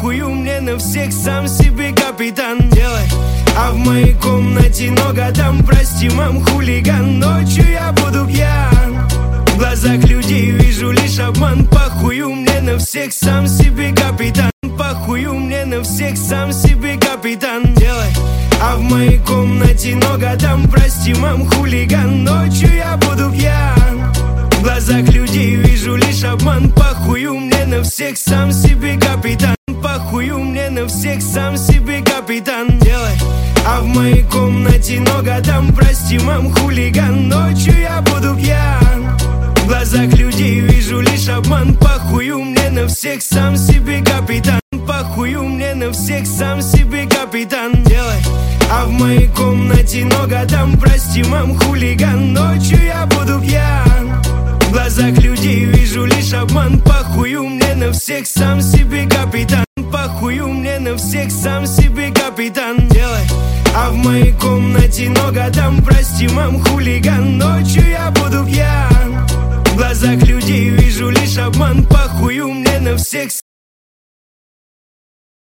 похую мне на всех, сам себе капитан. Делай, а в моей комнате много там, прости, мам, хулиган. Ночью я буду пьян, в глазах людей вижу лишь обман. Похую мне на всех, сам себе капитан. Похую мне на всех, сам себе капитан. Делай, а в моей комнате много там, прости, мам, хулиган. Ночью я буду пьян, в глазах людей вижу лишь обман. Похую мне на всех, сам себе капитан. Похую мне на всех, сам себе капитан. Делай, а в моей комнате много там, прости, мам, хулиган. Ночью я буду пьян, в глазах людей вижу лишь обман. Похую мне на всех, сам себе капитан. Похую мне на всех, сам себе капитан. Делай, а в моей комнате много там, прости, мам, хулиган. Ночью я буду пьян, в глазах людей вижу лишь обман. Похую мне на всех, сам себе капитан. Похую мне на всех, сам себе капитан. Делай, а в моей комнате много там, прости, мам, хулиган. Ночью я буду пьян, в глазах людей вижу лишь обман. Похую мне на всех.